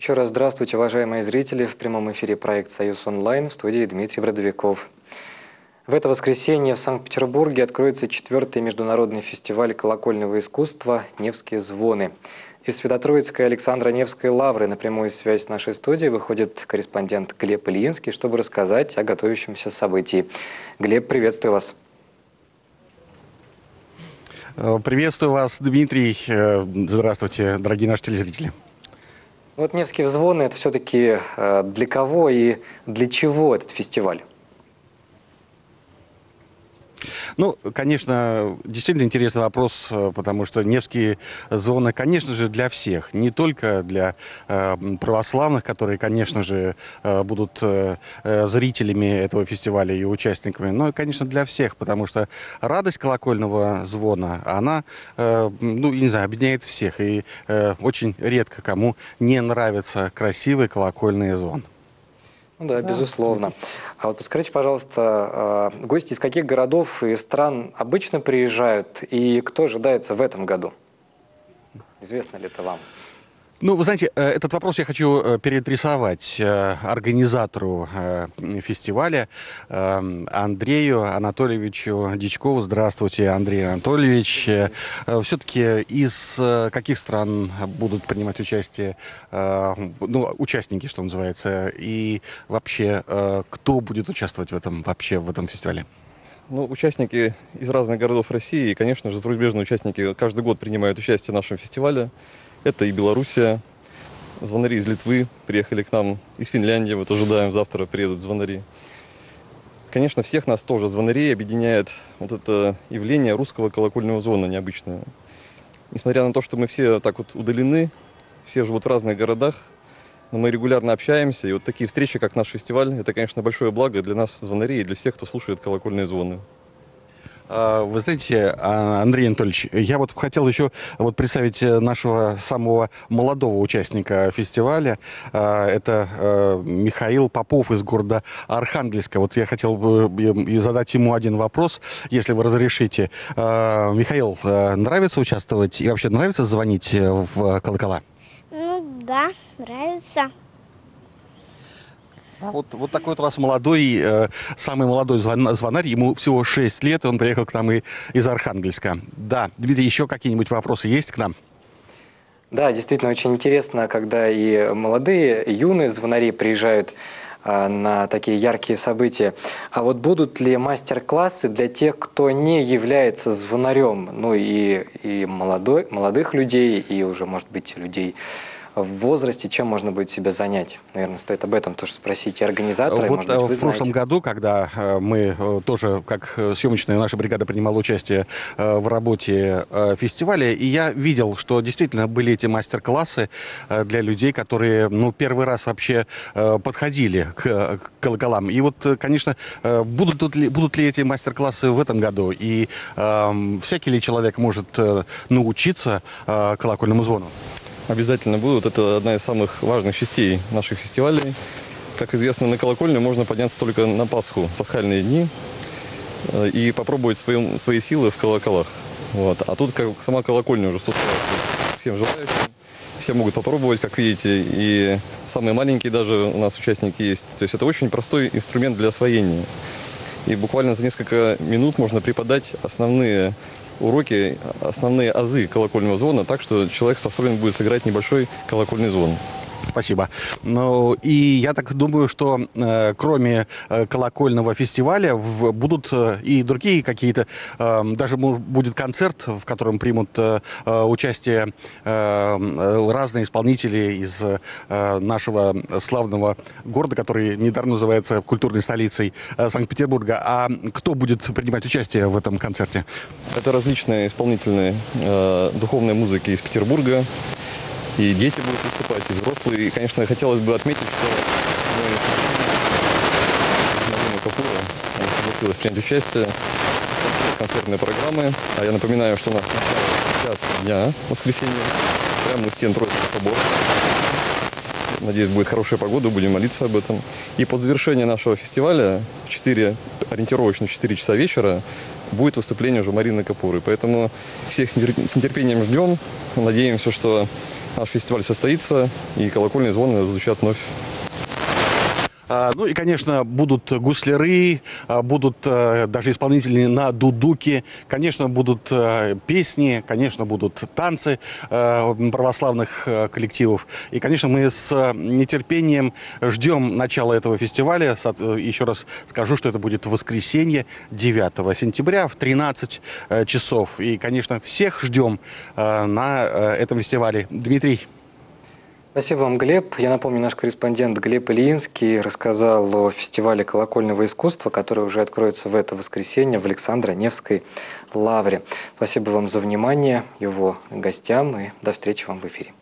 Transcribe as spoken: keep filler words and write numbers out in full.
Еще раз здравствуйте, уважаемые зрители. В прямом эфире проект «Союз онлайн», в студии Дмитрий Бродовиков. В это воскресенье в Санкт-Петербурге откроется четвертый международный фестиваль колокольного искусства «Невские звоны». Из Свято-Троицкой Александро-Невской лавры на прямую связь с нашей студией выходит корреспондент Глеб Ильинский, чтобы рассказать о готовящемся событии. Глеб, приветствую вас. Приветствую вас, Дмитрий. Здравствуйте, дорогие наши телезрители. Вот Невские звоны – это все-таки для кого и для чего этот фестиваль? Ну, конечно, действительно интересный вопрос, потому что Невские звоны, конечно же, для всех. Не только для э, православных, которые, конечно же, э, будут э, зрителями этого фестиваля и участниками, но, конечно, для всех, потому что радость колокольного звона, она, э, ну, не знаю, объединяет всех. И э, очень редко кому не нравится красивый колокольный звон. Ну да, да, безусловно. А вот подскажите, пожалуйста, гости из каких городов и стран обычно приезжают, и кто ожидается в этом году? Известно ли это вам? Ну, вы знаете, этот вопрос я хочу переадресовать организатору фестиваля Андрею Анатольевичу Дичкову. Здравствуйте, Андрей Анатольевич. Все-таки из каких стран будут принимать участие, ну, участники, что называется, и вообще, кто будет участвовать в этом, вообще в этом фестивале? Ну, участники из разных городов России и, конечно же, зарубежные участники каждый год принимают участие в нашем фестивале. Это и Белоруссия, звонари из Литвы приехали к нам, из Финляндии, вот ожидаем, завтра приедут звонари. Конечно, всех нас тоже, звонарей, объединяет вот это явление русского колокольного звона необычное. Несмотря на то, что мы все так вот удалены, все живут в разных городах, но мы регулярно общаемся, и вот такие встречи, как наш фестиваль, это, конечно, большое благо для нас, звонарей, и для всех, кто слушает колокольные звоны. Вы знаете, Андрей Анатольевич, я вот хотел еще вот представить нашего самого молодого участника фестиваля. Это Михаил Попов из города Архангельска. Вот я хотел бы задать ему один вопрос, если вы разрешите. Михаил, нравится участвовать и вообще нравится звонить в колокола? Ну да, нравится. А вот, вот такой вот у вас молодой, э, самый молодой звон, звонарь, ему всего шесть лет, он приехал к нам и, из Архангельска. Да, Дмитрий, еще какие-нибудь вопросы есть к нам? Да, действительно очень интересно, когда и молодые, и юные звонари приезжают э, на такие яркие события. А вот будут ли мастер-классы для тех, кто не является звонарем? Ну и, и молодой, молодых людей, и уже, может быть, людей в возрасте, чем можно будет себя занять? Наверное, стоит об этом тоже спросить и организатора. Вот может быть, вы в прошлом знаете. году, когда мы тоже, как съемочная наша бригада, принимала участие в работе фестиваля, и я видел, что действительно были эти мастер-классы для людей, которые, ну, первый раз вообще подходили к колоколам. И вот, конечно, будут ли, будут ли эти мастер-классы в этом году? И э, всякий ли человек может научиться колокольному звону? Обязательно будут. Это одна из самых важных частей наших фестивалей. Как известно, на колокольню можно подняться только на Пасху, пасхальные дни, и попробовать свои, свои силы в колоколах. Вот. А тут как сама колокольня уже всем желающим. Все могут попробовать, как видите, и самые маленькие даже у нас участники есть. То есть это очень простой инструмент для освоения. И буквально за несколько минут можно преподать основные уроки, основные азы колокольного звона, так что человек способен будет сыграть небольшой колокольный звон. Спасибо. Ну, и я так думаю, что э, кроме э, колокольного фестиваля в, будут э, и другие какие-то, э, даже будет концерт, в котором примут э, участие э, разные исполнители из э, нашего славного города, который недавно называется культурной столицей э, Санкт-Петербурга. А кто будет принимать участие в этом концерте? Это различные исполнители э, духовной музыки из Петербурга. И дети будут выступать, и взрослые. И, конечно, хотелось бы отметить, что Марина Капура согласилась принять участие в концертной программе. А я напоминаю, что у нас час дня, воскресенье, прямо у стен Троицкого собора. Надеюсь, будет хорошая погода, будем молиться об этом. И под завершение нашего фестиваля в четыре, ориентировочно в четыре часа вечера будет выступление уже Марины Капуры. Поэтому всех с нетерпением ждем. Надеемся, что наш фестиваль состоится, и колокольные звоны зазвучат вновь. А, Ну и, конечно, будут гусляры, а, будут а, даже исполнители на дудуке, конечно, будут а, песни, конечно, будут танцы а, православных а, коллективов. И, конечно, мы с а, нетерпением ждем начала этого фестиваля. Со- Еще раз скажу, что это будет в воскресенье, девятого сентября в тринадцать а, часов. И, конечно, всех ждем а, на а, этом фестивале. Дмитрий. Спасибо вам, Глеб. Я напомню, наш корреспондент Глеб Ильинский рассказал о фестивале колокольного искусства, который уже откроется в это воскресенье в Александро-Невской лавре. Спасибо вам за внимание, его гостям, и до встречи вам в эфире.